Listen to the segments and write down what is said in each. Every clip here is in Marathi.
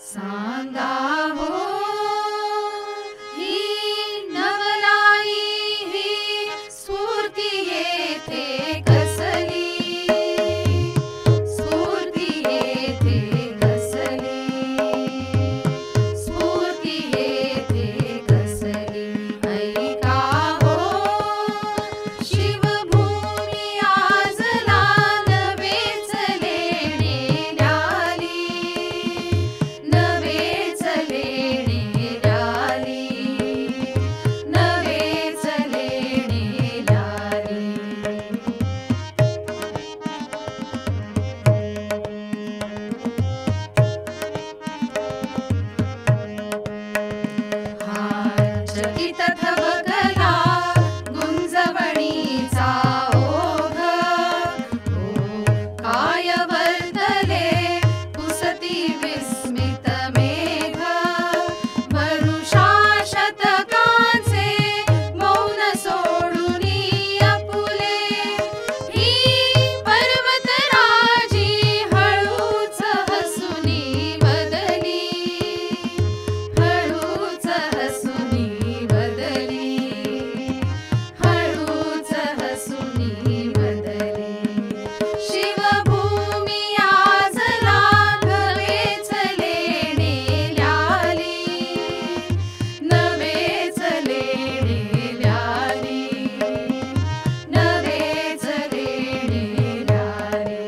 सांगा हो ही नवलाई ही स्फूर्ती येथे कसली, स्फूर्ती येथे कसली, स्फूर्ती येथे कसली। ऐका हो शिवभूमी आजला नवेच लेणे ल्याली, नवेच लेणे ल्याली, नवेच लेणे ल्याली। हा चकित थबकला गुंजवणीचा ओघ, ओ काय वर्तले पुसती विस्मित मेघ। वरुषा शतकांचे मौन सोडूनी आपुले, ही पर्वतराजी हळूच हसुनी बदली, हळूच हसुनी बदली, हळूच हसुनी बदली। शिवभूमी आजला नवेच लेणे ल्याली, नवेच लेणे ल्याली, नवेच लेणे ल्याली।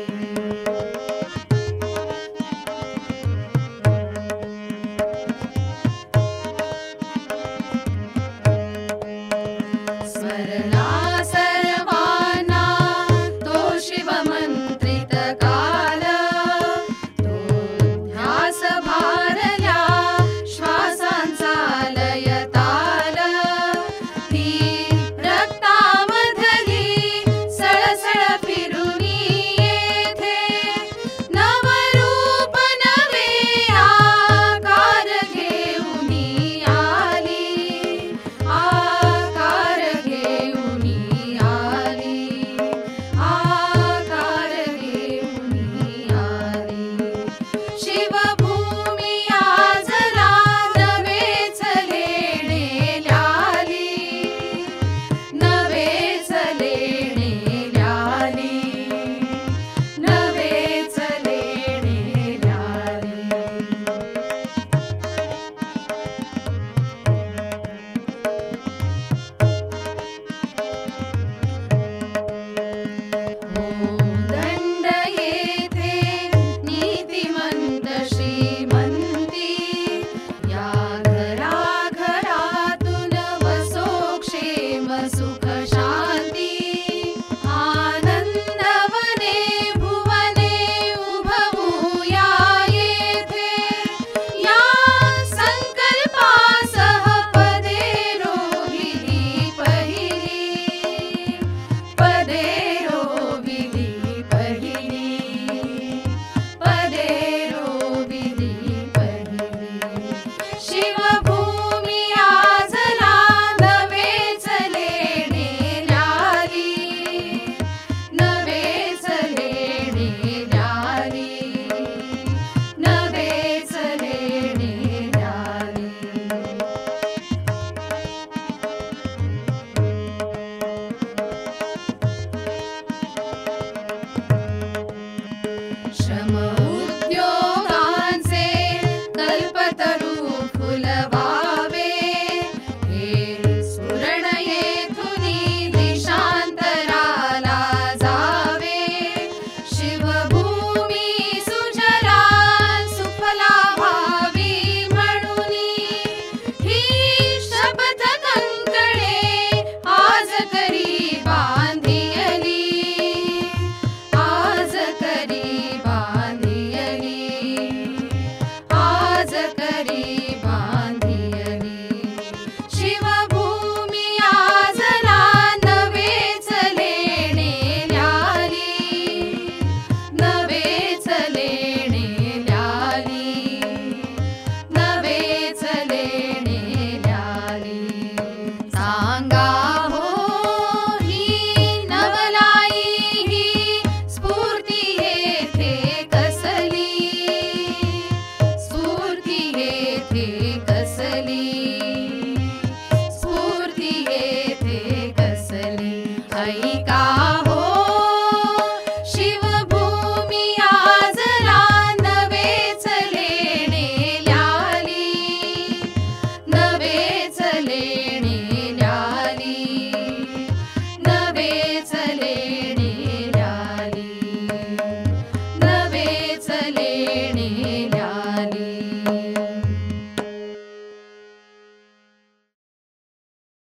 स्मरला सर्वांना तो शिवमंत्रित काल, तो ध्यास भारल्या श्वासांचा लयताल। ती रक्तामधली सळसळ फिरुनी येथे, नवरूप नवे आकार घेऊनी आली, आकार घेऊनी आली, आकार घेऊनी आली। शिवभूमी आजला नवेच लेणे ल्याली, नवेच लेणे ल्याली, नवेच लेणे ल्याली। दंड येथे नीतिमंत श्रीमंती, या घराघरातून वसो क्षेम सुख शांती। आनंदवने भुवने उभवूया येथे, या संकल्पासह पदे रोविली पहिली, पदे रोविली पहिली, पदे रोविली पहिली। शिवभूमी आजला नवेच लेणे ल्याली, नवेच लेणे ल्याली, नवेच लेणे ल्याली। श्रम